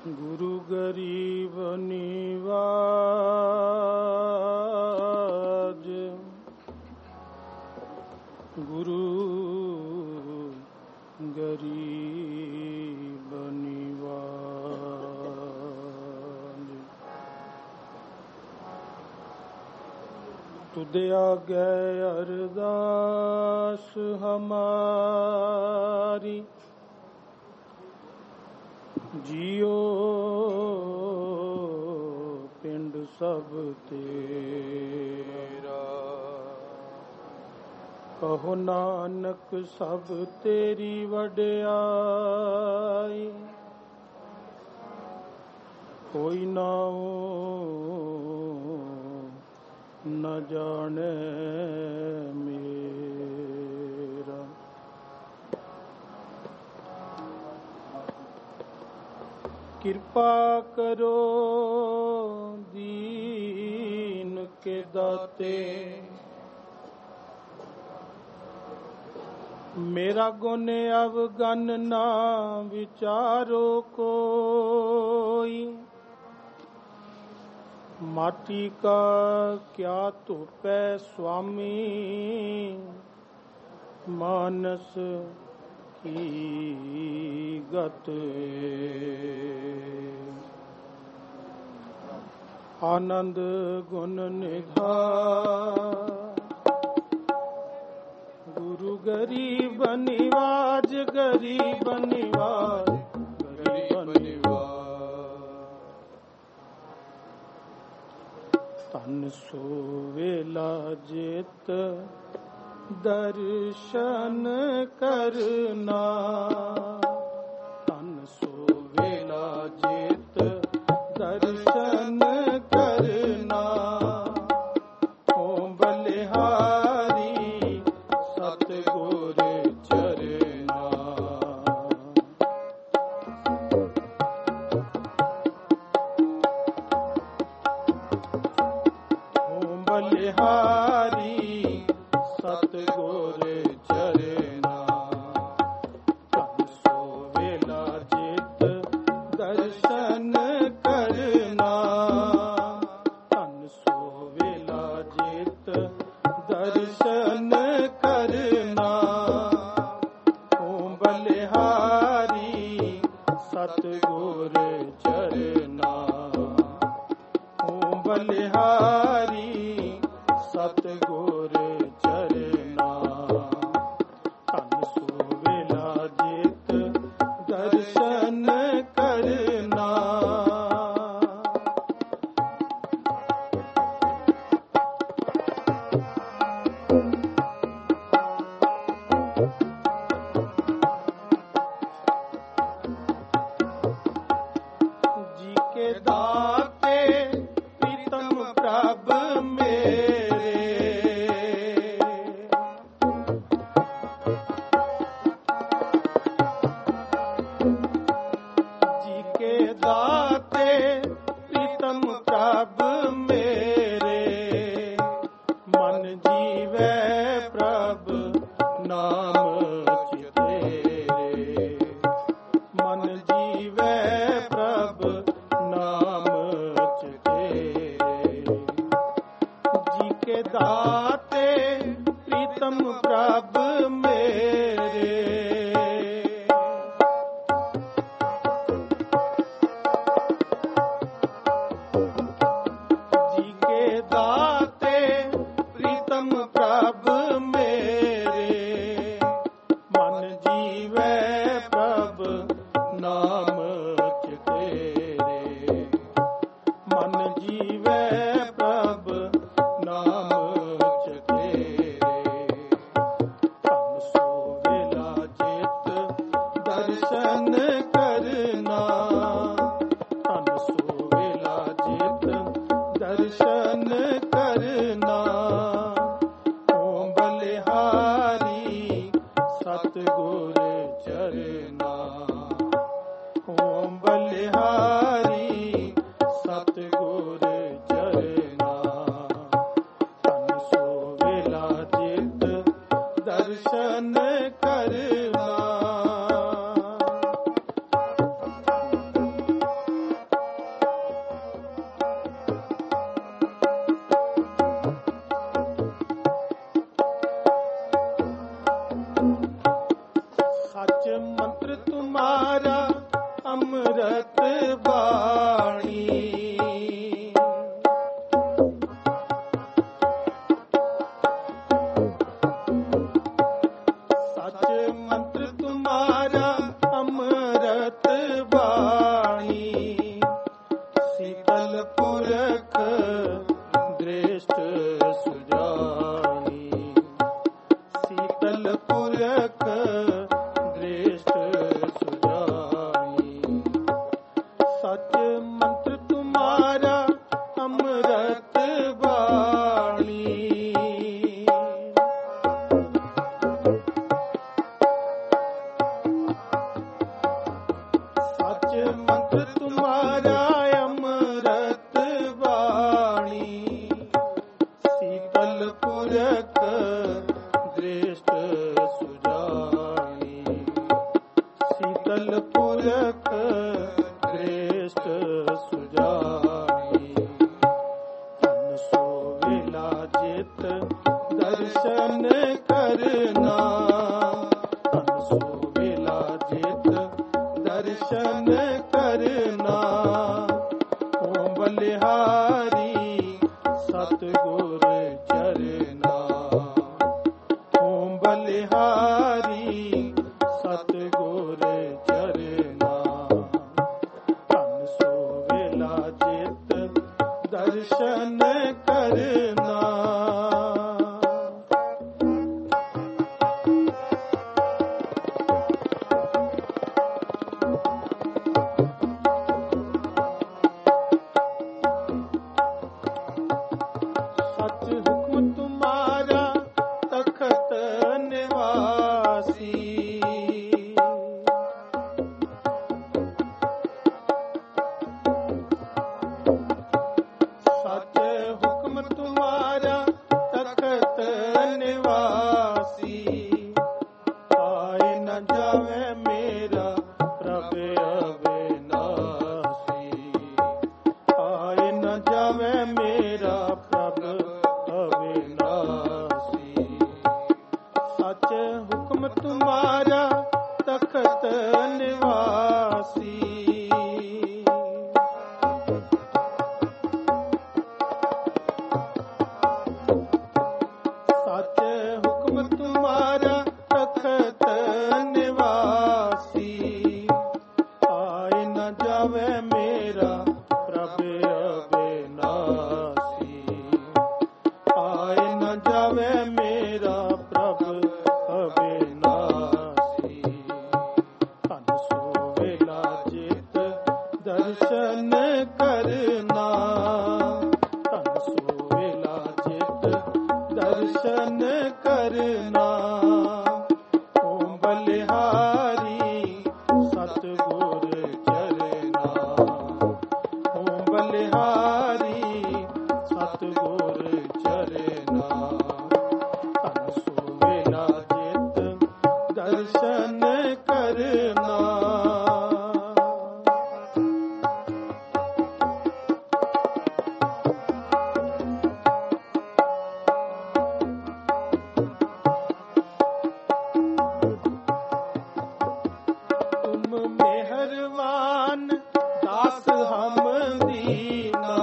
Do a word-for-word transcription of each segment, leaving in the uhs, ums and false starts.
गुरु गरीब निवाज, गुरु गरीब निवाज। तुदे आगे अरदास हमारी, जियो पिंड सब तेरा। कहो नानक सब तेरी वड्याई, कोई नाओ न जाने मेरा। कृपा करो दीन के दाते, मेरा गुण अवगन ना विचारो कोई। माटी का क्या तुपै स्वामी, मानस की गत। आनंद गुण निधान, गुरु गरीब निवाज, गरीब निवाज, गरीब निवाज। तन सोवेला जेत दर्शन करना, तन सोवेला जेत दर्शन करना। ओम बलिहारी सतगुर चरना, ओम बलिहारी सतगुर चरना। तन सोवेला जेत दर्शन करना, तन सोवेला जेत दर्शन करना। ओम बलिहारी सतगुर चरना, ओम बलिहारी सतगुर चरना। तन सोवेला जेत दर्शन करना। जी के दाते प्रीतम प्रभ मेरे, जी के दाते प्रीतम प्रभ मेरे। मन जीवै प्रभ नाम चितेरे, मन जीवै प्रभ नाम चितेरे। जी के दाते प्रीतम प्रभ मेरे, जी के दाते प्रीतम प्रभ मेरे। मन जीवै प्रभ नाम चितेरे, मन जीवै प्रभ नाम चितेरे। तन सोवेला जेत दर्शन करना, तन सोवेला जेत दर्शन करना। ओम बलिहारी सतगुर चरना, ओम बलिहारी सतगुर चरना। तन सोवेला जेत दर्शन करना। सच मंत्र तुम्हारा अमृत वाणी, सच मंत्र तुम्हारा अमृत वाणी, शीतल पुरख दृष्ट सुजानी, शीतल पुरख दृष्ट सुजानी, सच मंत्र तुम्हारा अमृत वाणी। सच मंत्र तुम्हारा अमृत वाणी, शीतल पुरख दृष्ट सुजानी, शीतल पुरख दृष्ट सुजानी, तन सोवेला जित दर्शन करना, तन सोवेला जित दर्शन करना, ओम बलिहारी सतगुर चरना, ओम बलिहारी सतगुर चरना, तन सोवेला जित दर्शन करना। सच हुक्म तुम्हारा तखत निवासी, सच हुक्म तुम्हारा तखत निवासी, आए न जावे मेरा प्रभु अविनाशी, आए न जावे मेरा प्रभु अविनाशी, सच हुक्म तुम्हारा तखत निवासी, सच हुक्म तुम्हारा तखत निवासी, आए न जावे मेरा प्रभु अविनाशी, आए न जावे मेरा प्रभु अविनाशी, तन सोवेला जित दर्शन करना, तन सोवेला जित दर्शन करना, ओम बलिहारी सतगुर चरना, ओम बलिहारी सतगुर चरना, तन सोवेला जित दर्शन करना। तुम मेहरबान दास हम दीना,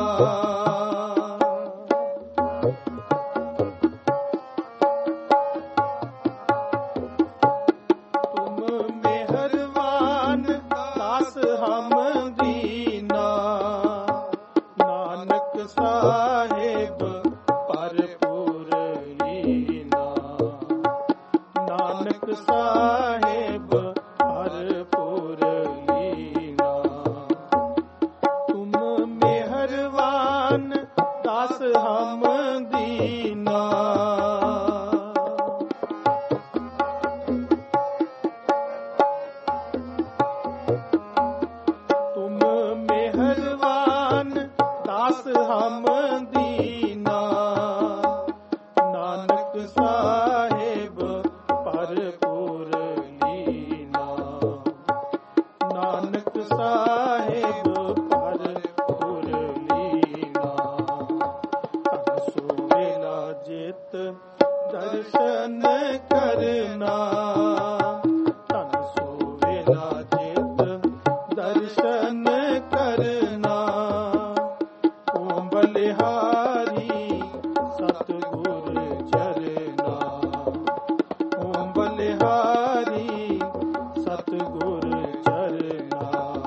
तुम मेहरबान दास हम दीना, नानक साहेब परपुर लीना, नानक साहेब परपुर लीना, तुम मेहरबान दास हम दीना, तुम मेहरबान दास हम दीना, नानक साहेब परपुर लीना, नानक साहेब परपुर लीना, तन सोवेला जित दर्शन करना, तन वेला चित दर्शन करना। ओम बलिहारी सतगुर चरना। ओम बलिहारी सतगुर चरना।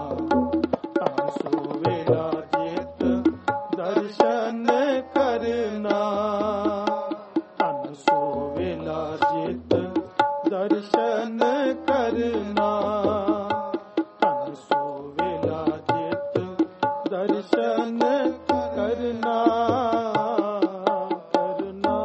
तासो वेला चित दर्शन करना। तासो वेला चित दर्शन करना। तासो वेला चित दर्शन करना करना।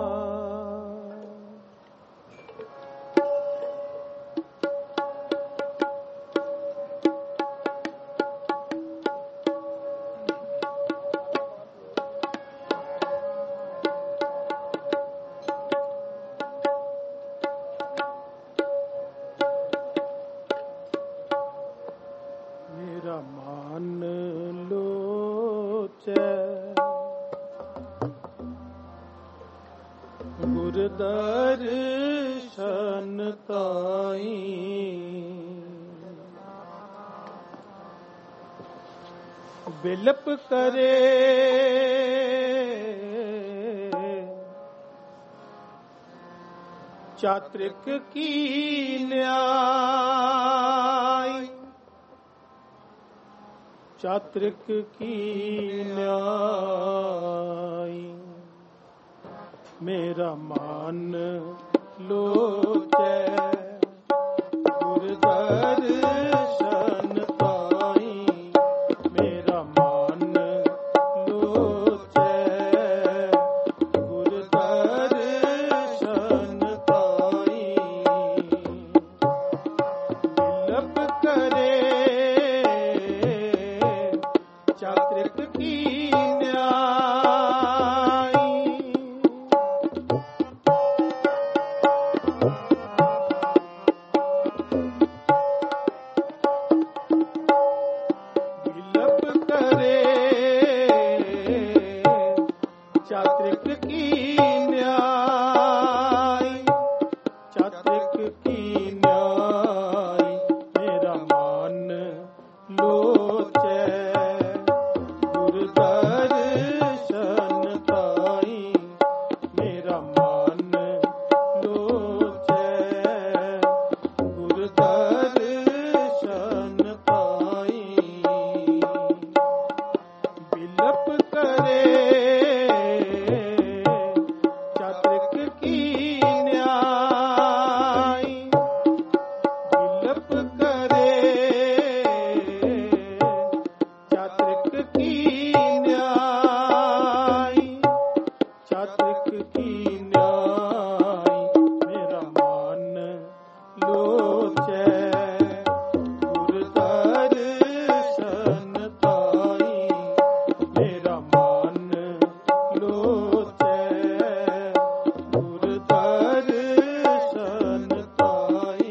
मेरा मान लोचै गुर दर्शन ताई। बिलप करे चात्रिक की न्याय। चात्रिक की न्याय। मेरा मान लोचै गुर दर्शन ताई। मेरा मान लोचै गुर दर्शन ताई। बिलप करे चात्रिक की न्याय। बिलप करे चात्रिक की न्याय। चात्रिक की न्याय। मेरा मान लोचै गुर दर्शन ताई। मेरा मान लोचै गुर दर्शन ताई। बिलप करे चात्रिक की न्याय। बिलप करे चात्रिक की न्याय। चात्रिक की न्याय। मेरा मान लोचै गुर दर्शन ताई। मेरा मान लोचै गुर दर्शन ताई।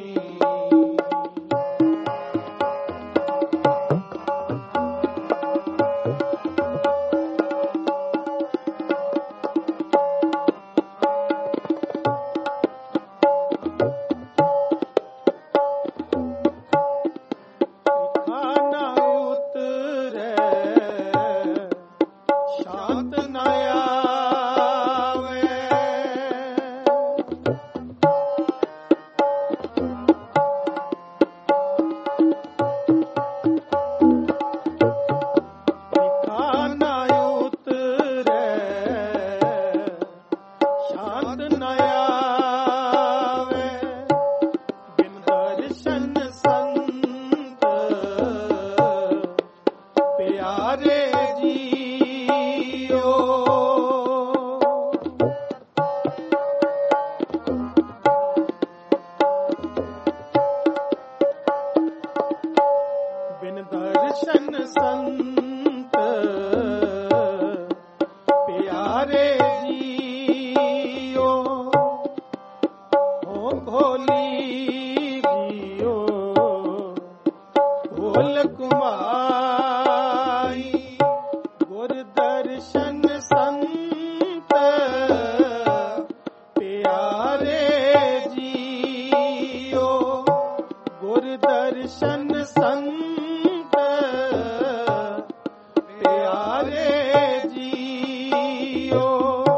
खाना उतरे शांत न आवे। खाना उतरे शांत न आवे। बिन दर्शन संत प्यारे जियो। बिन दर्शन संत प्यारे जियो। हो भोली जियो भोल कुमाई। गुर दर्शन संत प्यारे जियो। गुर गुर दर्शन संत प्यारे जियो,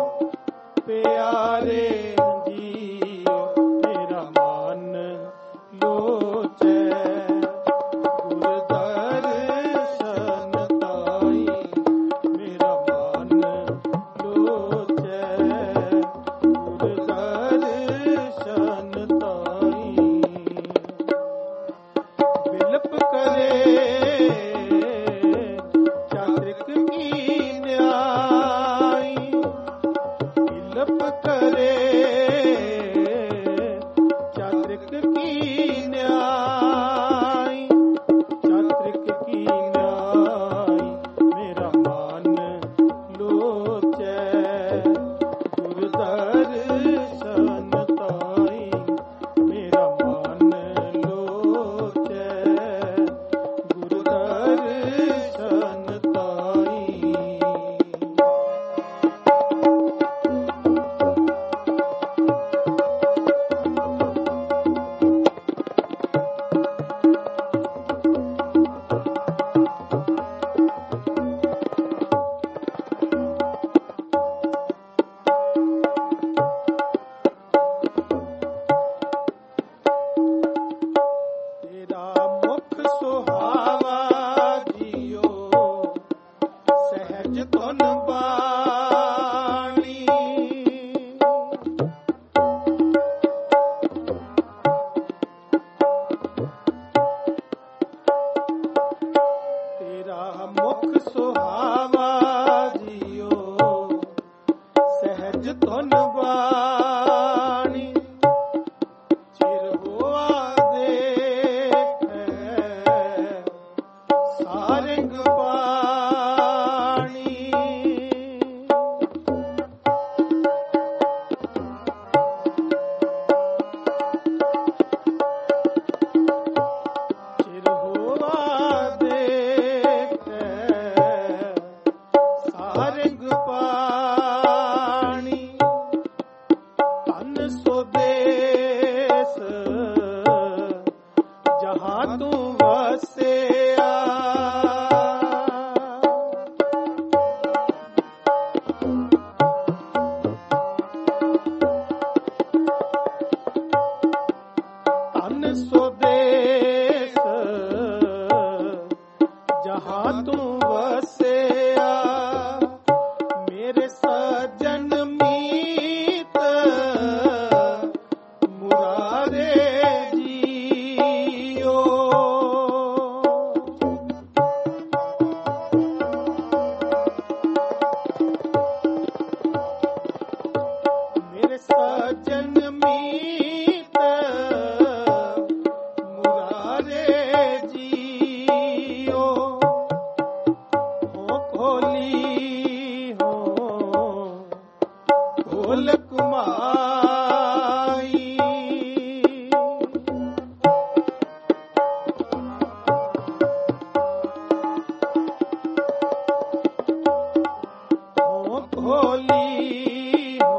प्यारे जियो, मेरा मन लोचे गुर दर्शन ताई, मेरा मन लोचे गुर दर्शन ताई। बिलप करे चात्रिक की न्याय, बिलप करे चात्रिक की न्याय, चात्रिक की न्याय, मेरा मन लोचे गुर दर्शन ताई, मेरा मन लोचे गुर दर्शन ताई। तेरा मुख सुहावा जियो, सहज धुन बाणी, तेरा मुख सुहावा जियो, सहज धुन बाणी, चिर हुआ देखे सारंग पाणी, चिर हुआ देखे सारंग पाणी, तन स्वदेश जहाँ तू वसिया, तन स्वदेश जहाँ तू वसिया, मेरे सजन मीत मुरारे जियो, मेरे सजन मीत मुरारे जियो, हो खोली हो खोल कुमाई, हो खोली हो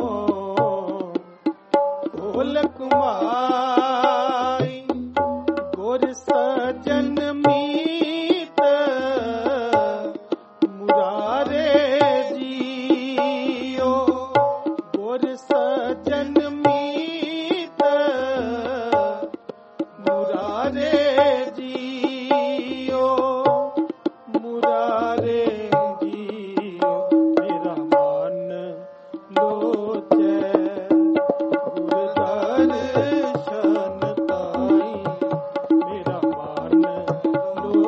खोल कुमाई, गोर सजन मीत मुरारे जियो, गोर सजन मीत मुरारे जियो, मुरारे जियो, मेरा मन लोचे गुर दर्शन ताई, मेरा मन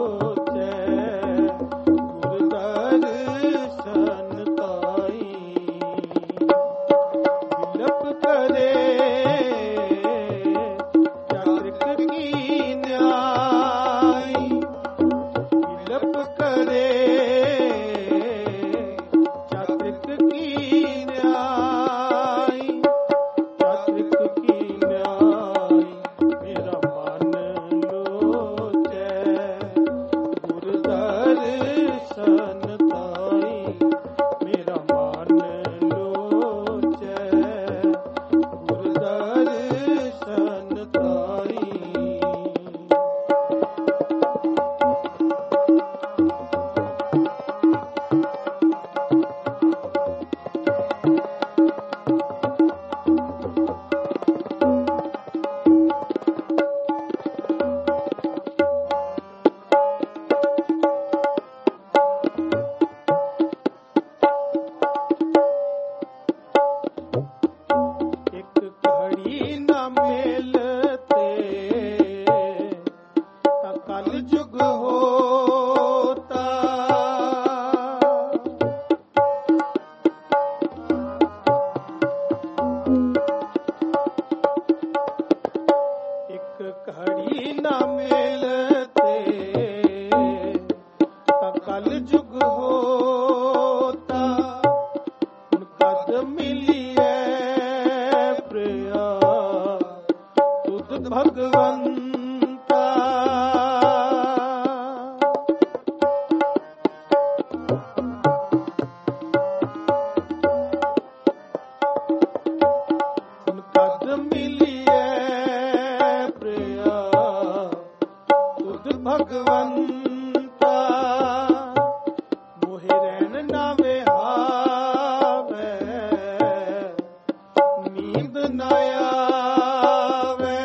ਭਗਵੰਤਾ ਮੋਹਿ ਰਹਿਣ ਨਾ ਵਿਹਾਵੈ ਨੀਂਦ ਨਾ ਆਵੈ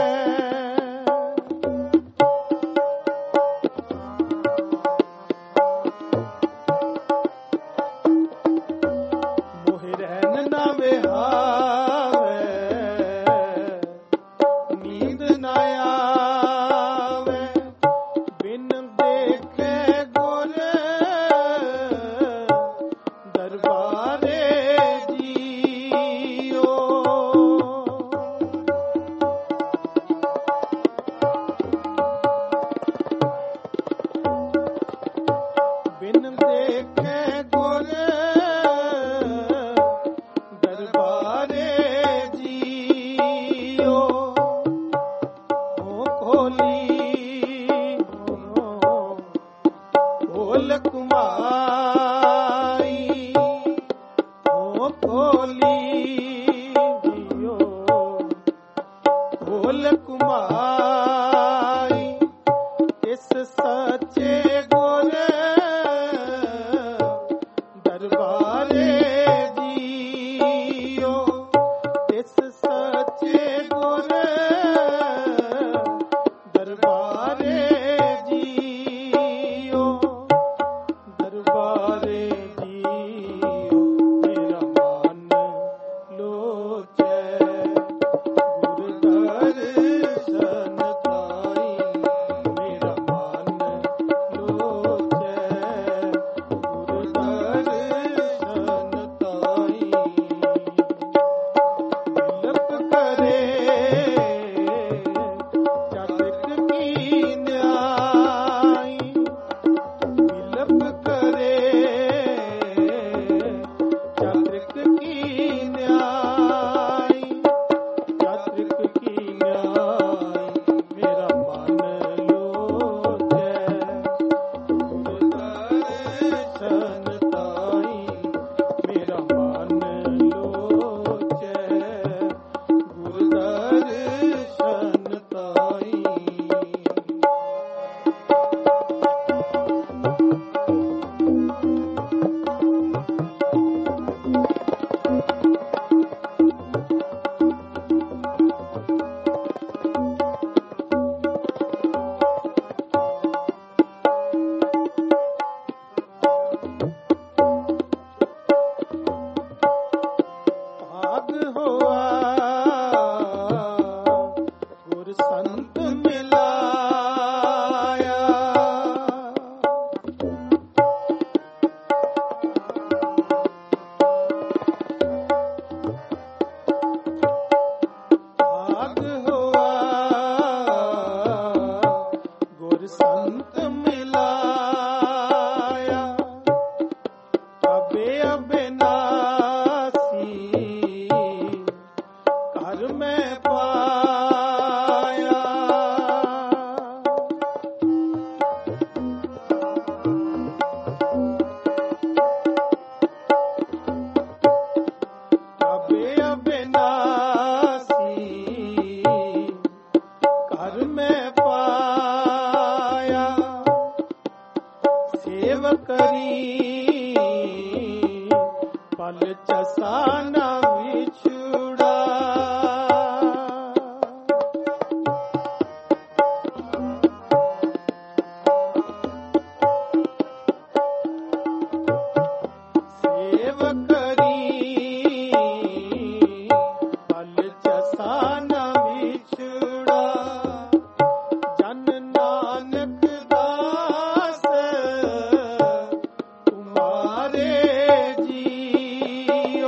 ਮੋਹਿ ਰਹਿਣ ਨਾ ਵਿਹਾਵੈ ਨੀਂਦ ਨਾ ਆਵੈ ਬਿਨ ਦੇਖੇ ਗੁਰ ਦਰਬਾਰੇ ਜੀਓ ਬਿਨ ਦੇਖੇ ਗੁਰ ਦਰਬਾਰੇ ਜੀਓ ਹੋ ਖੋਲੀ ਖੋਲ ਕੁਮਾਈ ਹੋ ਖੋਲੀ ਜੀਓ ਖੋਲ ਕੁਮਾਈ ਇਸ ਸੱਚੇ ਗੁਰ ਦਰਬਾਰੇ ਜੀਓ ਇਸ ਸੱਚੇ ਗੁਰ ਦਰਬਾਰੇ ਜੀਓ ਦਰਬਾਰੇ ਜੀਓ ਮੇਰਾ ਮਨ ਲੋਚੈ ਗੁਰ ਦਰਸ਼ਨ ਤਾਈ ਮੇਰਾ ਮਨ ਲੋਚੈ ਗੁਰ ਦਰਸ਼ਨ ਤਾਈ ਬਿਲਪ ਕਰੇ ਚਾਤਕ ਕੀ ਨਿਆਈ ਬਿਲਪ ਕਰੇ ਚਾਤਕ ਕੀ ਨਿਆਈ ਚਾਤਕ ਕੀ ਨਿਆਈ ਮੇਰਾ ਮਨ ਲੋਚੈ ਗੁਰ ਦਰਸ਼ਨ ਤਾਈ ਮੇਰਾ ਮਨ ਲੋਚੈ ਗੁਰ ਦਰਸ਼ਨ ਤਾਈ ਭਾਗ ਹੋਆ ਗੁਰ ਸੰਤ ਮਿਲਾਇਆ ਭਾਗ ਹੋਆ ਗੁਰ ਸੰਤ ਮਿਲਾਇਆ ਅਬੇ ਅਬਿਨਾਸੀ ਘਰ ਮੈਂ ਪਾਇਆ ਅਬੇ ਅਬਿਨਾਸੀ ਘਰ ਮੈਂ ਪਾਇਆ ਸੇਵ ਕਰੀ ਪਲ ਚਸਾ ਨਾ ਵਿਛੁੜਾ ਸੇਵ ਕਰੀ ਪਲ ਚਸਾ ਨਾ ਵਿਛੁੜਾ ਜਨ ਨਾਨਕ ਦਾਸ ਤੁਮਾਰੇ ਜੀਓ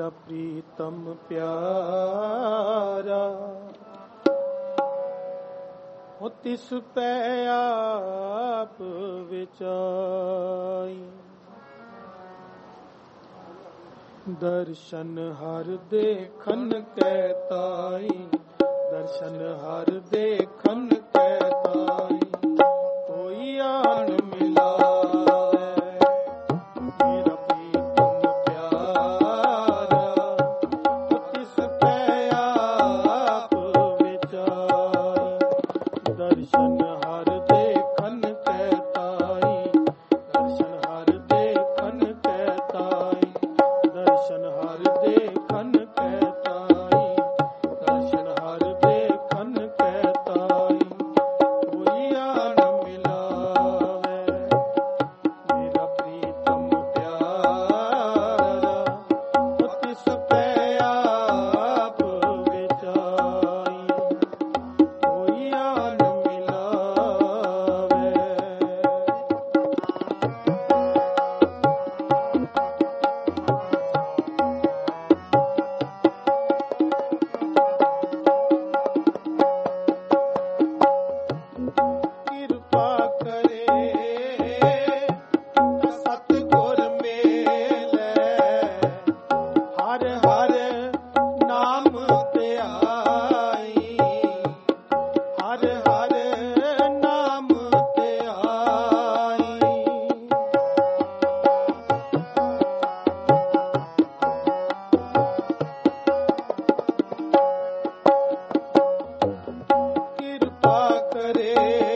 ਮੇਰਾ ਪ੍ਰੀਤਮ ਪਿਆਰਾ, ਹੋ ਤਿਸ ਪੈ ਆਪ ਵਿਚਾਈ। ਦਰਸ਼ਨ ਹਰ ਦੇਖਨ ਕੈ ਤਾਈ, ਦਰਸ਼ਨ ਹਰ ਦੇਖਨ ਕੈ ਤਾਈ, ਕੋਈ ਆਨ ਮਿਲਾਵੇ ਮੇਰਾ ਪ੍ਰੀਤਮ ਪਿਆਰਾ, ਤਿਸ ਪੈ ਆਪ ਵਿਚਾਈ। ਦਰਸ਼ਨ ਹਰ ਦੇਖਨ ਕੈ ਤਾਈ, ਦਰਸ਼ਨ ਹਰ ਦੇਖਨ ਕੈ ਤਾਈ, ਦਰਸ਼ਨ ਹਰ ਦੇਖਨ ਕੈ ਤਾਈ, ਦਰਸ਼ਨ ਹਰ ਦੇਖਨ ਕੈ ਤਾਈ, ਕੋਈ ਆਨ ਮਿਲਾਵੇ ਮੇਰਾ ਪ੍ਰੀਤਮ ਪਿਆਰਾ, ਤਿਸ ਪੈ ਆਪ ਵਿਚਾਈ, ਕੋਈ ਆਨ ਮਿਲਾਵੇ। ਕਿਰਪਾ ਕਰੇ ਸਤਿਗੁਰ ਮੇਲੇ, ਹਰ ਹਰ ਨਾਮ ਧਿਆਈ, ਹਰ ਹਰ ਨਾਮ ਧਿਆਈ। ਕਿਰਪਾ ਕਰੇ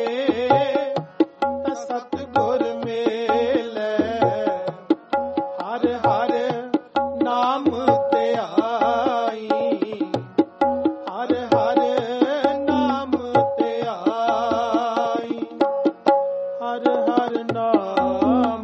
ਸਤਿਗੁਰ ਮੇਲੇ, ਹਰ ਹਰ ਨਾਮ ਧਿਆਈ, ਹਰ ਹਰ ਨਾਮ ਧਿਆਈ, ਹਰ ਹਰ ਨਾਮ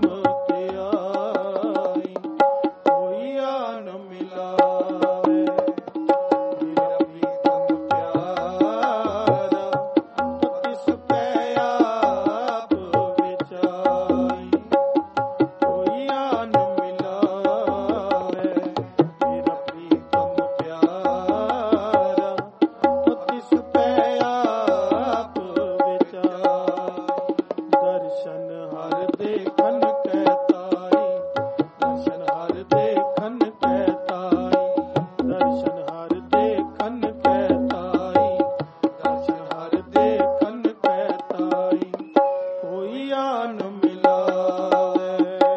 ਧਿਆਈ, ਕੋਈ ਆਨ ਮਿਲਾਵੇ ਮੇਰਾ ਪ੍ਰੀਤਮ ਪਿਆਰਾ, ਤਿਸ ਪੈ ਆਪ ਵਿਚਾਈ, ਕੋਈ ਆਨ ਮਿਲਾਵੇ ਮੇਰਾ ਪ੍ਰੀਤਮ ਪਿਆਰਾ, ਤਿਸ ਪੈ ਆਪ ਵਿਚਾਈ। ਦਰਸ਼ਨ ਹਰ ਦੇਖਨ ਕੈ ਤਾਈ, ਦਰਸ਼ਨ ਹਰ ਦੇਖਨ ਕੈ ਤਾਈ, ਦਰਸ਼ਨ ਹਰ ਦੇਖਨ ਕੈ ਤਾਈ, ਦਰਸ਼ਨ ਹਰ ਦੇਖਨ ਕੈ ਤਾਈ, ਕੋਈ ਆਨ ਮਿਲਾਵੇ।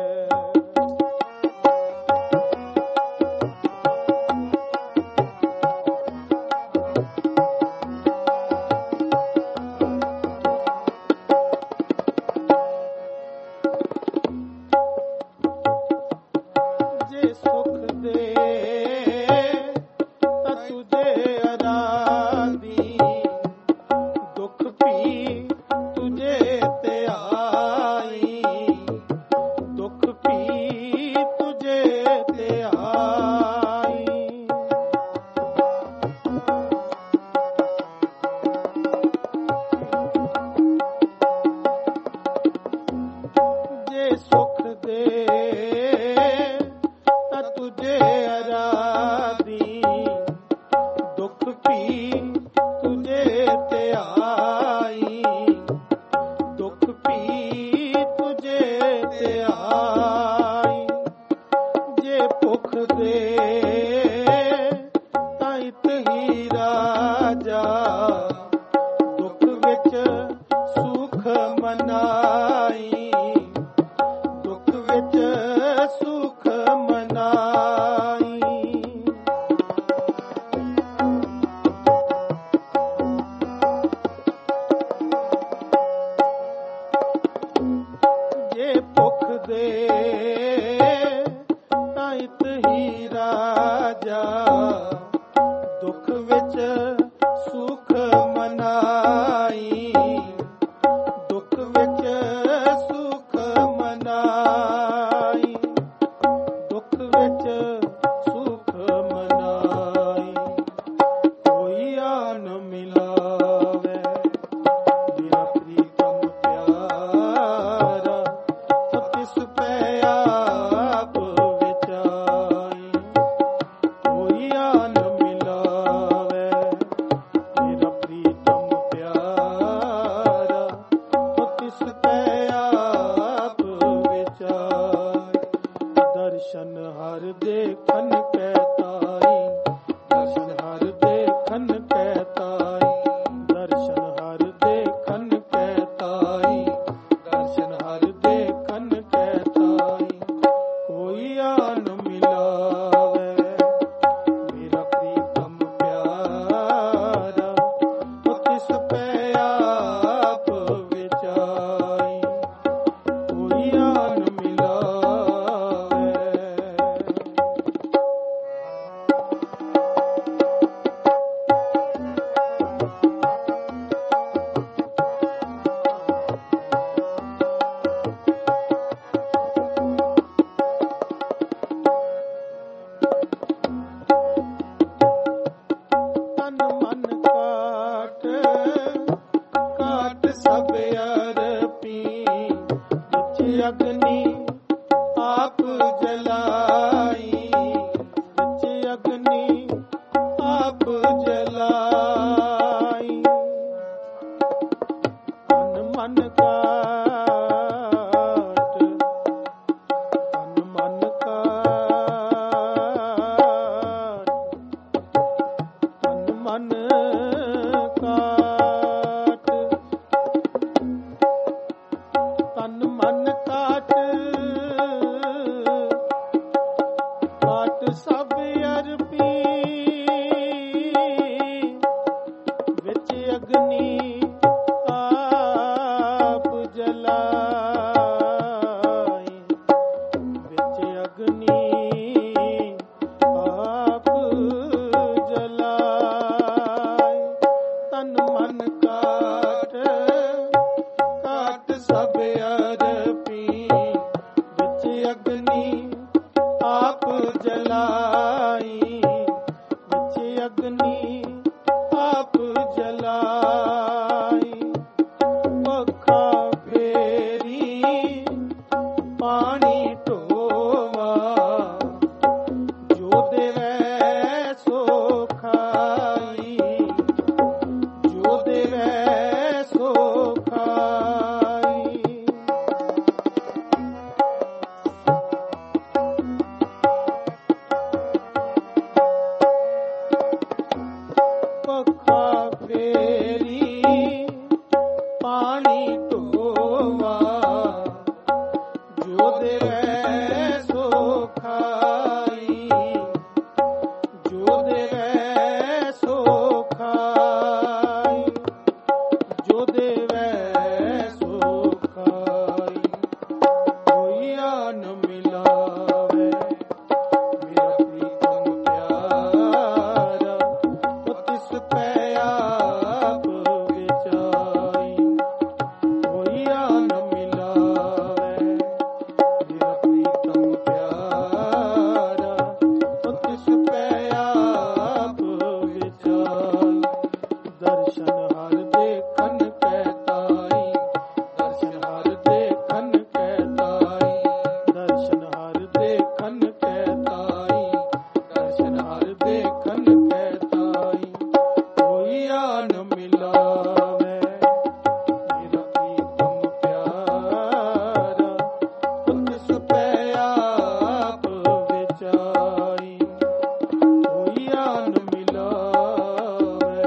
ਜੇ ਸੁਖ ਦੇ ਤਾਂ ਤੁਝੇ ਅਰਾਧੀ, ਦੁਖ ਭੀ ਤੁਝੇ ਧਿਆਈ, ਦੁਖ ਭੀ ਤੁਝੇ ਧਿਆਈ। ਜੇ ਸੁਖ ਦੇ ਤਾਂ ਤੁਝੇ ਅਰਾਧੀ, ਦੁਖ ਭੀ ਤੁਝੇ ਧਿਆਈ, ਦੁਖ ਭੀ ਤੁਝੇ ਧਿਆਈ। ਜੇ ਭੁਖ ਦੇ ਤਾਂ ਇਤ ਹੀ ਰਾਜਾ, ਦੁਖ ਵਿੱਚ ਸੁਖ ਮਨਾਈ, ਦੁਖ ਵਿੱਚ ਸੁਖ ਮਨਾਈ। ਜੇ ਭੁਖ ਦੇ ਤਾਂ ਇਤ ਹੀ ਰਾਜਾ, ਦੁਖ ਵਿੱਚ ਸੁਖ ਮਨਾਈ, ਦੁਖ ਵਿੱਚ ਸੁਖ ਮਨਾਈ, ਦੁਖ ਵਿੱਚ ਸੁਖ ਮਨਾਈ, ਕੋਈ ਆਨ ਮਿਲਾਵੇ ਮੇਰਾ ਪ੍ਰੀਤਮ ਪਿਆਰਾ, ਤਿਸ ਪੈ ਹਰ ਦੇਖਨ ਕੈ ਤਾਈ, ਦਰਸ਼ਨ ਹਰ ਦੇਖਨ ਕੈ ਤਾਈ, ਦਰਸ਼ਨ ਹਰ ਦੇਖਨ ਕੈ ਤਾਈ, ਦਰਸ਼ਨ ਹਰ ਦੇਖਨ ਕੈ ਤਾਈ। ਕੋਈ ਆਨ ਮਿਲਾਵੇ ਮੇਰਾ ਪ੍ਰੀਤਮ ਪਿਆਰਾ, ਉਹ ਤਿਸ ਪੈ ਆਪ ਵਿਚਾਈ। ਕੋਈ ਆਨ ਸਭ ਅਰਪੀ, ਵਿੱਚ ਅਗਨੀ ਆਪ ਜਲਾਈ, ਵਿੱਚ ਅਗਨੀ ਆਪ ਜਲਾਈ। ਤਨ ਮਨ ਕਾਟ, ਤਨ ਮਨ ਕਾਟ, ਤਨ ਮਨ ਕਾਟ, ਤਨ ਮਨ ਕਾਟ, ਕਾਟ ਸਭ ਅਰਪੀ, ਵਿੱਚ ਅਗਨੀ ਆਪ ਜਲਾਈ, ਵਿੱਚ ਅਗਨੀ ਆਪ ਜਲਾਈ। ਤਨ ਮਨ ਕਾਟ, ਕਾਟ ਸਭ ਅਰਪੀ, ਵਿੱਚ ਅਗਨੀ ਆਪ ਜਲਾਈ, ਵਿੱਚ ਅਗਨੀ ਆਪ ਜਲਾਈ। ਪੱਖਾ ਫੇਰੀ ਪਾਣੀ ਢੋਵਾ, ਜੋ ਦੇਵੈ ਸੋ ਖਾਈ, ਜੋ ਦੇਵੈ ਸੋ ਖਾਈ। ਪੱਖਾ ਫੇਰੀ ਪਾਣੀ ਢੋਵਾ, ਜੋ ਦੇਵੈ ਸੋ ਖਾਈ, ਜੋ ਦੇਵੈ ਸੋ ਖਾਈ, ਜੋ ਦੇਵੈ ਸੋ ਖਾਈ। ਕੋਈ ਆਨ ਮਿਲਾਵੇ ਮੇਰਾ ਪ੍ਰੀਤਮ ਪਿਆਰਾ, ਉਹ ਤਿਸ ਪੈ ਆਪ ਵਿਚਾਈ। ਕੋਈ ਆਨ ਮਿਲਾਵੇ ਮੇਰਾ ਪ੍ਰੀਤਮ ਪਿਆਰਾ, ਉਹ ਤਿਸ ਪੈ ਆਪ ਵਿਚਾਈ। ਦਰਸ਼ਨ ਹਰ ਦੇਖਨ ਕੈ ਤਾਈ, ਦਰਸ਼ਨ ਹਰ ਦੇਖਨ ਕੈ ਤਾਈ, ਦਰਸ਼ਨ ਹਰ ਦੇਖਨ ਕੈ ਤਾਈ, ਦਰਸ਼ਨ ਹਰ ਦੇਖਨ ਕੈ ਤਾਈ। ਕੋਈ ਆਨ ਮਿਲਾਵੇ ਮੇਰਾ ਪ੍ਰੀਤਮ ਪਿਆਰਾ, ਉਹ ਤਿਸ ਪੈ ਆਪ ਵਿਚਾਈ। ਕੋਈ ਆਨ ਮਿਲਾਵੇ।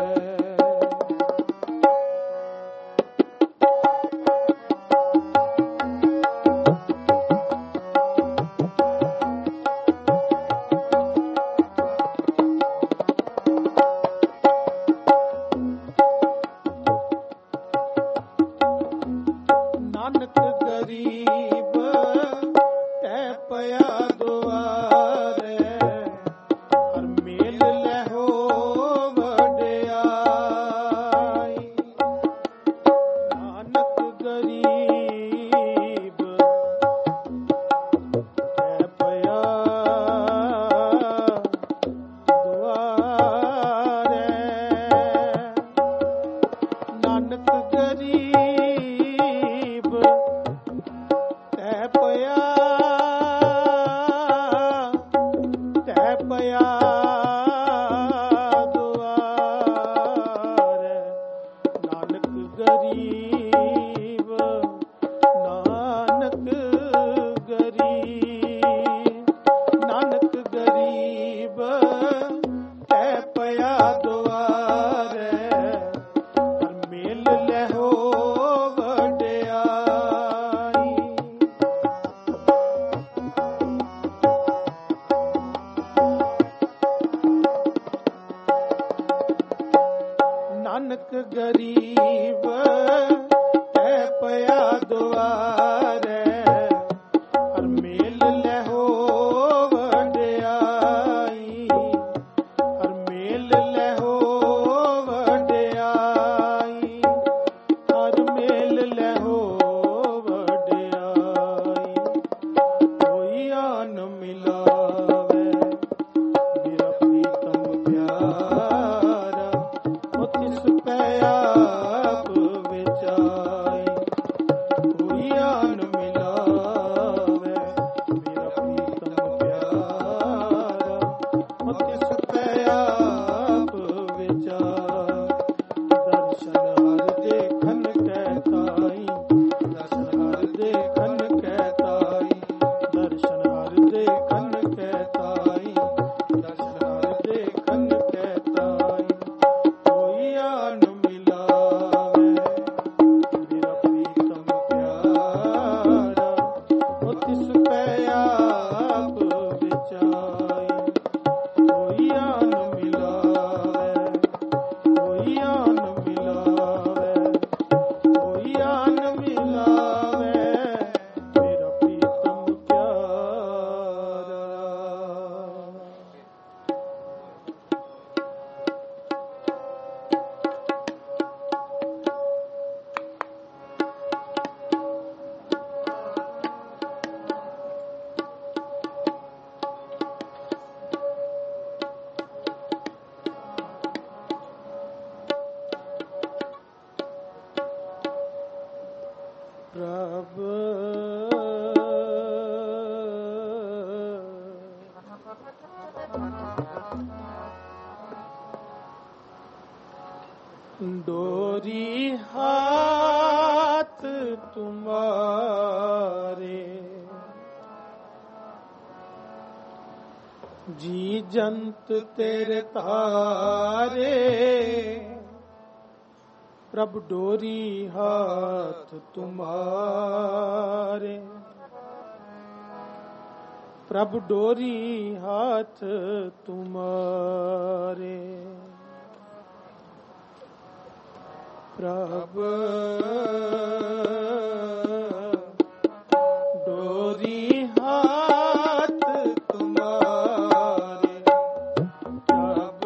ਨਾਨਕ ਗਰੀਬ ਤੈ ਪਿਆ ਦੁਆਰੇ, ਹਰ ਮੇਲ ਲਹੋ ਵਡਿਆਈ। ਨਾਨਕ ਗਰੀਬ ਤੈ ਪਿਆ ਦੁਆਰੇ, ਨਾਨਕ ਗਰੀਬ ਤੈ ਪਿਆ, ਤੈ ਪਿਆ ਦੁਆਰੇ। ਨਾਨਕ ਗਰੀਬ, ਨਾਨਕ ਗਰੀਬ, ਨਾਨਕ ਨਾਨਕ ਗਰੀਬ ਤੈ ਪਿਆ ਦੁਆਰੇ, ਹਰ ਮੇਲ ਲਹੋ ਵਡਿਆਈ, ਹਰ ਮੇਲ ਲਹੋ ਵਡਿਆਈ, ਹਰ ਮੇਲ ਲਹੋ ਵਡਿਆਈ। ਕੋਈ ਆਨ ਮਿਲਾਵੇ ਮੇਰਾ ਪ੍ਰੀਤਮ ਪਿਆਰਾ, ਉਹ ਤਿਸ ਪੈ ਆਪ ਵਿਚਾਈ। ਕੋਈ ਆਨ ਮਿਲਾਵੇ ਮੇਰਾ ਪ੍ਰੀਤਮ ਪਿਆਰਾ, ਉਹ ਤਿਸ ਪੈ ਆਪ ਵਿਚਾਈ। ਦਰਸ਼ਨ ਹਰ ਦੇਖਨ ਕੈ ਤਾਈ, ਦਰਸ਼ਨ ਹਰ ਦੇਖਨ ਕੈ ਤਾਈ, ਦਰਸ਼ਨ ਹਰ ਦੇਖਨ ਕੈ ਤਾਈ, ਦਰਸ਼ਨ ਹਰ ਦੇਖਨ ਕੈ ਤਾਈ। ਕੋਈ ਆਨ ਮਿਲਾਵੇ ਮੇਰਾ ਪ੍ਰੀਤਮ ਪਿਆਰਾ, ਉਹ ਤਿਸ ਪੈ ਆਪ ਵਿਚਾਈ। ਕੋਈ ਆਨ ਮਿਲਾਵੇ, ਕੋਈ ਆਨ ਮਿਲਾਵੇ, ਕੋਈ ਆਨ ਮਿਲਾਵੇ ਮੇਰਾ ਪ੍ਰੀਤਮ ਪਿਆਰਾ। ਪ੍ਰਭ ਡੋਰੀ ਹਾਥ ਤੁਮਾਰੇ, ਜੀ ਜੰਤ ਤੇਰੇ ਤਾਰੇ। ਪ੍ਰਭ ਡੋਰੀ ਹਾਥ ਤੁਮਾਰੇ, ਪ੍ਰਭ ਡੋਰੀ ਹਾਥ ਤੁਮਾਰੇ। ਪ੍ਰਭ ਡੋਰੀ ਹਾਥ ਤੁਮਾਰੇ, ਪ੍ਰਭ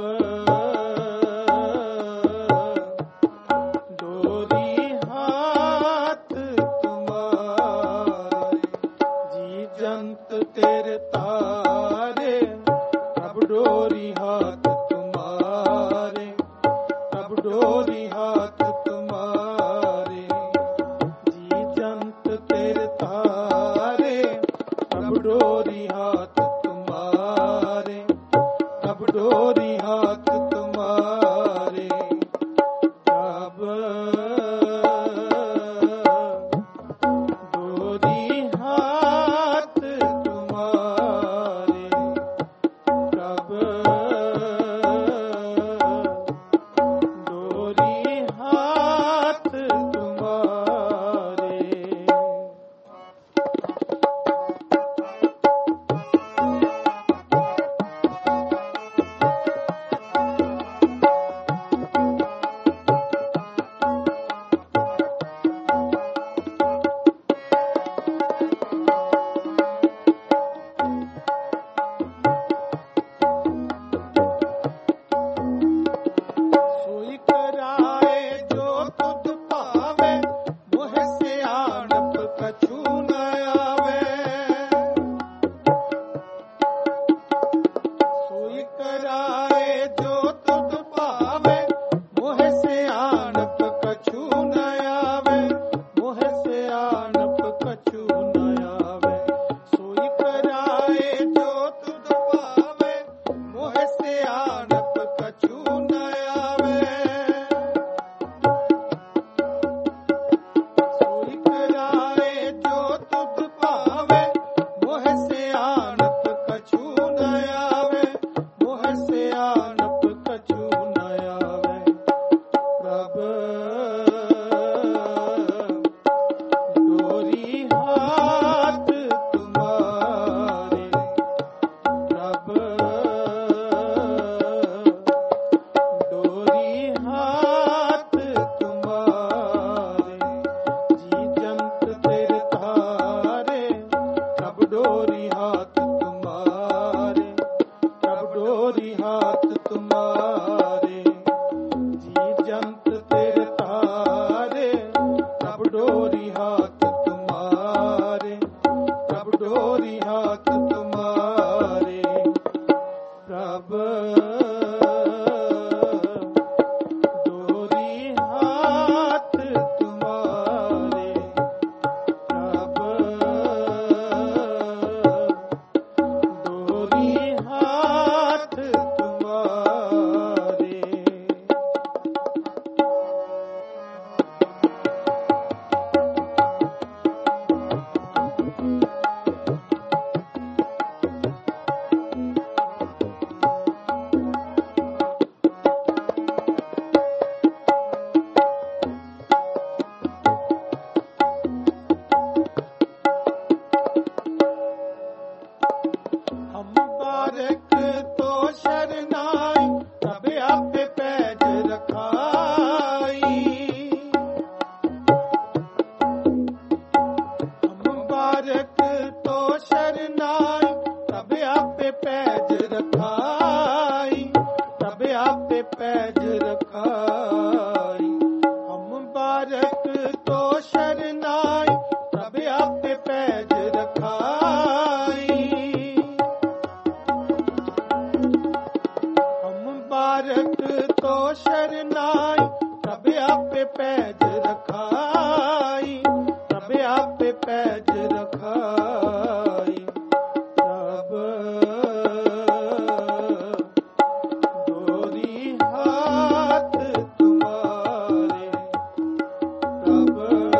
ਡੋਰੀ ਹਾਥ ਤੁਮਾਰੇ। ਜੀ ਜੰਤ ਤੇਰੇ ਤਾਰੇ, ਪ੍ਰਭ ਡੋਰੀ ਹਾਥ ਤੁਮਾਰੇ, ਪ੍ਰਭ ਡੋਰੀ ਹਾਥ ਤੁਮਾਰੇ। ਜੀ ਜੰਤ ਤੇਰੇ ਤਾਰੇ, ਪ੍ਰਭ ਡੋਰੀ ਹਾਥ ਤੁਮਾਰੇ, ਪ੍ਰਭ ਡੋਰੀ ਹਾਥ ਤੁਮਾਰੇ। ਪ੍ਰਭ ਡੋਰੀ ਹਾਥ ਤੁਮਾਰੇ, ਪ੍ਰਭ ਡੋਰੀ ਹਾਥ ਤੁਮਾਰੇ। डोरी हाथ तुम्हारे, प्रभु डोरी हाथ तुम्हारे, जी जंत तेरे तारे, प्रभु डोरी हाथ तुम्हारे, प्रभु डोरी हाथ तुम्हारे, प्रभु डोरी हाथ तुम्हारे, प्रभु डोरी हाथ तुम्हारे। हम बारक तो शरनाई, तब आप पैज रखाई। हम बारक तो शरनाई, तब आप पैज रखाई, तब आप पैज रखाई। हम बारक तो शरनाई, तब आप पैज रखाई। हम बारक तो शरनाई, तब आप पैज रखाई, तब आप पैज रखाई। तब डोरी हाथ तुम्हारे, तब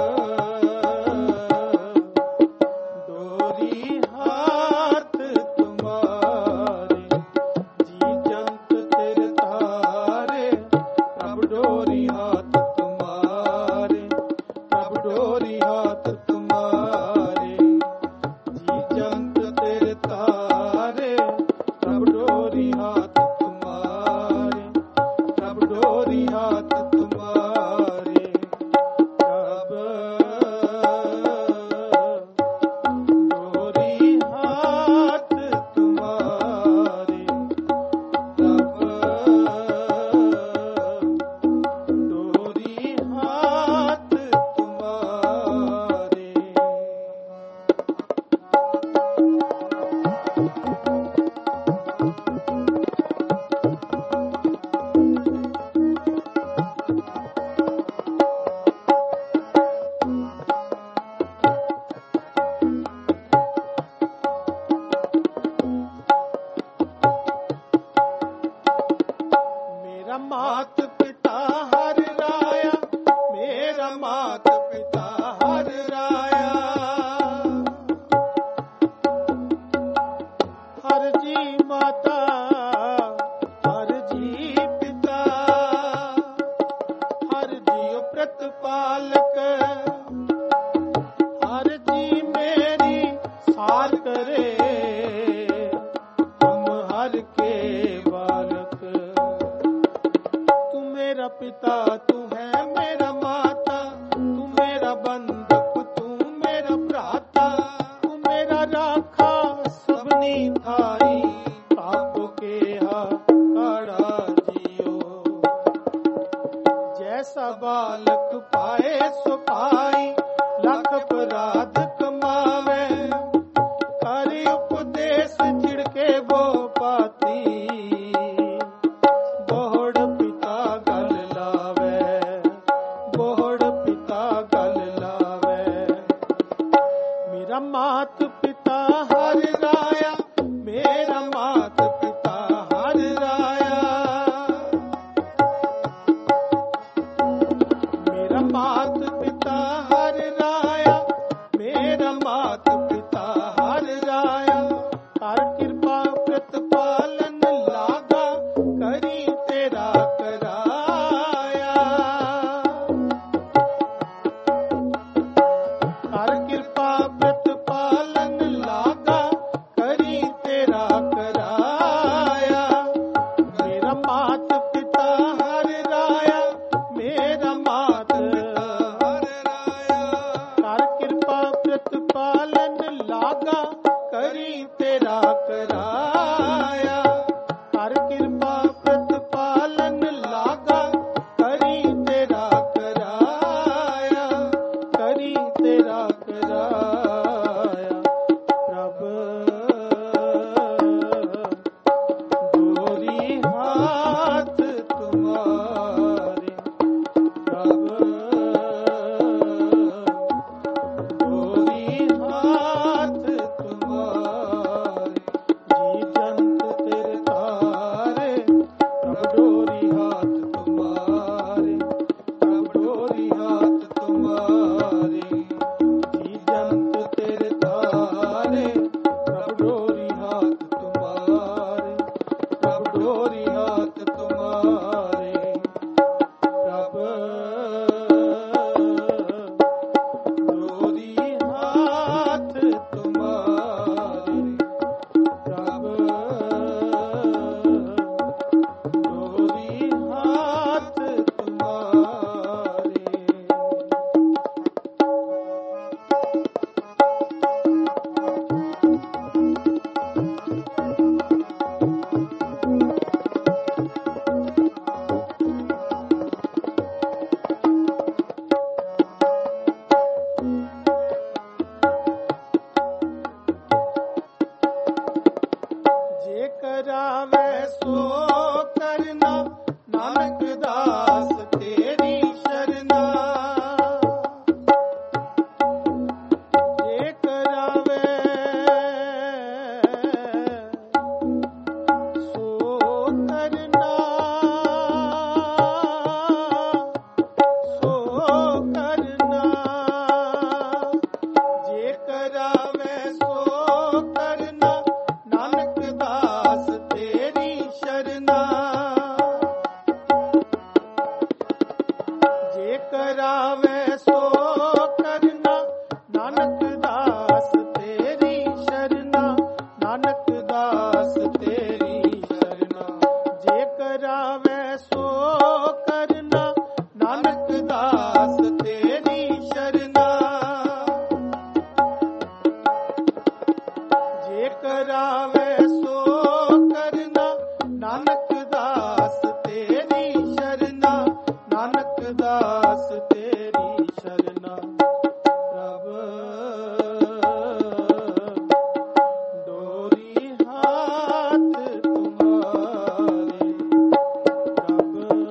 डोरी हाथ तुम्हारे, जी जंत तेरे तारे, प्रभु डोरी हाथ तुम्हारे, प्रभु डोरी हाथ तुम्हारे, जी जंत तेरे तारे, प्रभु डोरी हाथ तुम्हारे, प्रभु डोरी हाथ तुम्हारे, प्रभु डोरी हाथ तुम्हारे, प्रभु डोरी हाथ तुम्हारे। मेरा मात पिता हर राया, मेरा मात पिता हर राया, हर जी माता, हर जी पिता, हर जी प्रतिपालक, हर जी मेरी सार करे, हम हर के बालक। तू मेरा पिता, तू है मेरा माता, तू मेरा बंधक, तू मेरा भ्राता, तू मेरा राखा सबनी थाई, पापों के हाड़ा जियो। जैसा बालक पाए सो पाई, लख अपराध कमावे, कर उपदेश छिड़के वो पाती, बोहड़ पिता गल लावे, बोहड़ पिता गल लावे। मेरा मात पिता हर राया, मेरा मात पिता हर राया, मेरा मात पिता ਤੇਰਾ ਕਰਾਇਆ। ਕਰ ਕਿਰਪਾ ਪ੍ਰਤਪਾਲਨ ਲਾਗਾ, ਕਰੀ ਤੇਰਾ ਕਰਾਇਆ, ਕਰੀ ਤੇਰਾ ਕਰਾਇਆ। ਪ੍ਰਭ ਡੋਰੀ ਹਾਥ ਤੁਮਾਰੇ, ਪ੍ਰਭ ਡੋਰੀ ਹਾਥ ਤੁਮਾਰੇ। ਜੀ ਜੰਤ ਤੇਰੇ ਤਾਰੇ, ਪ੍ਰਭ ਡੋਰੀ ਹਾਥ ਤੁਮਾਰੇ, ਪ੍ਰਭ ਡੋਰੀ ਹਾਥ ਤੁਮਾਰੇ। ਜੀ ਜੰਤ ਤੇਰੇ ਤਾਰੇ, ਪ੍ਰਭ ਡੋਰੀ ਹਾਥ ਤੁਮਾਰੇ, ਪ੍ਰਭ ਡੋਰੀ ਹਾਥ ਤੁਮਾਰੇ। ਪ੍ਰਭ ਡੋਰੀ ਹਾਥ ਤੁਮਾਰੇ, ਪ੍ਰਭ ਡੋਰੀ ਹਾਥ ਤੁਮਾਰੇ। ਜੇ ਕਰਾਵੇ ਸੋ ਕਰਨਾ, ਨਾਨਕ ਦਾਸ ਤੇਰੀ ਸ਼ਰਨਾ। ਜੇ ਕਰਾਵੇ ਸੋ ਕਰਨਾ, ਸੋ ਕਰਨਾ। ਜੇ ਕਰਾਵੇ ਸੋ ਕਰਨਾ, ਨਾਨਕ ਦਾਸ ਤੇਰੀ ਸ਼ਰਨਾ। ਜੇ ਕਰਾਵੇ ਸੋ ਕਰਨਾ, ਨਾਨਕ ਦਾਸ ਤੇਰੀ ਸ਼ਰਨਾ, ਨਾਨਕ ਦਾਸ ਤੇਰੀ ਸ਼ਰਨਾ। ਜੇ ਕਰਾਵੇ ਸੋ ਕਰਨਾ, ਨਾਨਕ ਦਾਸ ਤੇਰੀ ਸ਼ਰਨਾ। ਜੇ ਕਰਾਵੇ ਸੋ ਕਰਨਾ, ਨਾਨਕ ਦਾਸ ਤੇਰੀ ਸ਼ਰਨਾ, ਨਾਨਕ ਦਾਸ ਤੇਰੀ ਸ਼ਰਨਾ। ਪ੍ਰਭ ਡੋਰੀ ਹਾਥ ਤੁਮਾਰੇ, ਪ੍ਰਭ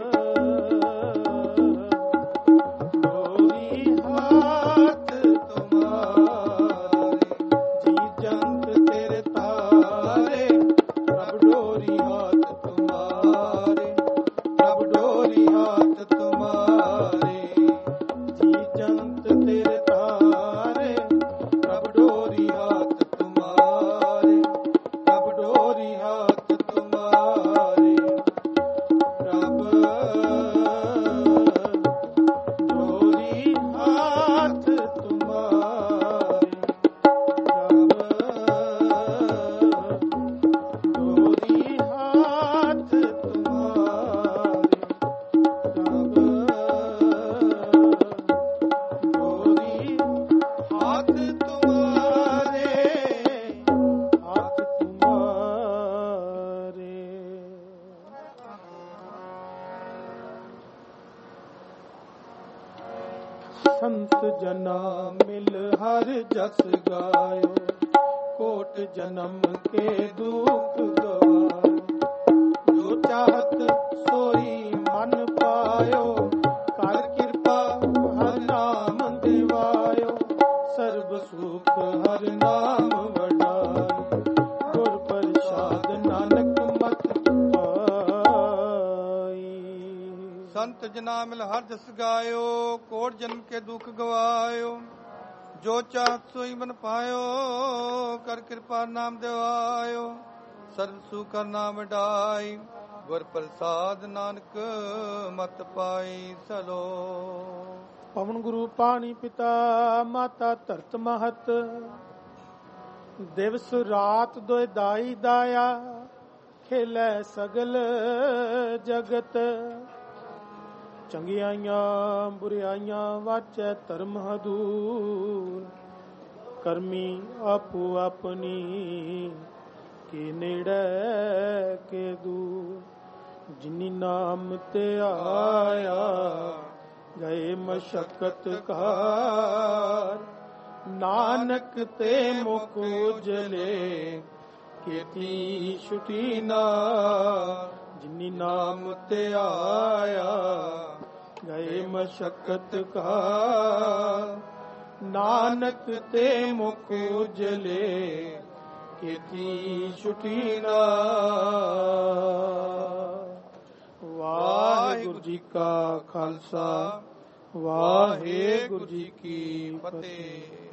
ਡੋਰੀ ਹਾਥ ਤੁਮਾਰੇ। ਜੀ ਜੰਤ ਤੇਰੇ ਤਾਰੇ, ਪ੍ਰਭ ਡੋਰੀ ਹਾਥ ਤੁਮਾਰੇ, ਪ੍ਰਭ ਡੋਰੀ ਹਾਥ ਤੁਮਾਰੇ। ਜੀ ਜੰਤ ਤੇਰੇ ਤਾਰੇ, ਪ੍ਰਭ ਡੋਰੀ ਹਾਥ ਤੁਮਾਰੇ, ਪ੍ਰਭ ਡੋਰੀ ਹਾਥ ਤੁਮਾਰੇ। ਪ੍ਰਭ ਡੋਰੀ ਹਾਥ ਤੁਮਾਰੇ, ਪ੍ਰਭ ਡੋਰੀ ਹਾਥ ਤੁਮਾਰੇ, ਪ੍ਰਭ ਡੋਰੀ ਹਾਥ ਤੁਮਾਰੇ, ਹਾਥ ਤੁਮਾਰੇ। ਸੰਤ ਜਨਾ ਮਿਲ ਹਰ ਜਸ ਗਾਇਓ, ਕੋਟ ਜਨਮ ਕੇ ਦੁਖ ਗਵਾਇਓ। ਜੋ ਚਾਹਤ ਸੋਈ ਮਨ ਪਾਇਓ, ਕਰ ਕਿਰਪਾ ਹਰ ਨਾਮ ਦਿਵਾਇਓ। ਸਰਬ ਸੁਖ ਹਰ ਨਾਮ ਵਡਾਈ, ਗੁਰ ਪ੍ਰਸਾਦ ਨਾਨਕ ਮਤ ਪਾਈ। ਸੰਤ ਜਨਾ ਮਿਲ ਹਰ ਜਸ ਗਾਇਓ, ਕੋਟ ਜਨਮ ਕੇ ਦੁਖ ਗਵਾਇਓ। ਜੋ ਚਾਹਤ ਸੋਈ ਮਨ ਪਾਇਓ, ਕਰ ਕਿਰਪਾ ਨਾਮ ਦਿਵਾਇਓ। ਸਰਬ ਸੁਖ ਹਰ ਨਾਮ ਵਡਾਈ, ਗੁਰ ਪ੍ਰਸਾਦ ਨਾਨਕ ਮਤ ਪਾਈ। ਸਲੋ ਪਵਨ ਗੁਰੂ ਪਾਣੀ ਪਿਤਾ ਮਾਤਾ ਧਰਤ ਮਹਤ, ਦਿਵਸ ਰਾਤ ਦੋਇ ਦਾਈ ਦਾਇਆ। ਖੇਲੇ ਸਗਲ ਜਗਤ, ਚੰਗਿਆਈਆਂ ਬੁਰਿਆਈਆਂ ਵਾਚੈ ਧਰਮ ਹਦੂਰ। ਕਰਮੀ ਆਪੋ ਆਪਣੀ, ਕੇ ਨੇੜੇ ਕੇ ਦੂਰ। ਜਿਨੀ ਨਾਮ ਤੇ ਆਇਆ, ਗਏ ਮਸ਼ਕਤ ਕਾਰ। ਨਾਨਕ ਤੇ ਮੁਖ ਉਜਲੇ, ਕੀਤੀ ਛੁਟੀ ਨਾ। ਜਿਨੀ ਨਾਮ ਤੇ ਆਇਆ, ਗਏ ਮਸ਼ਕਤ ਕਾਰ। ਨਾਨਕ ਤੇ ਮੁਖ ਉਜਲੇ, ਕੀਤੀ ਛੁਟੀ ਨਾ। ਵਾਹਿਗੁਰੂ ਜੀ ਕਾ ਖਾਲਸਾ, ਵਾਹਿਗੁਰੂ ਜੀ ਕੀ ਫਤਿਹ।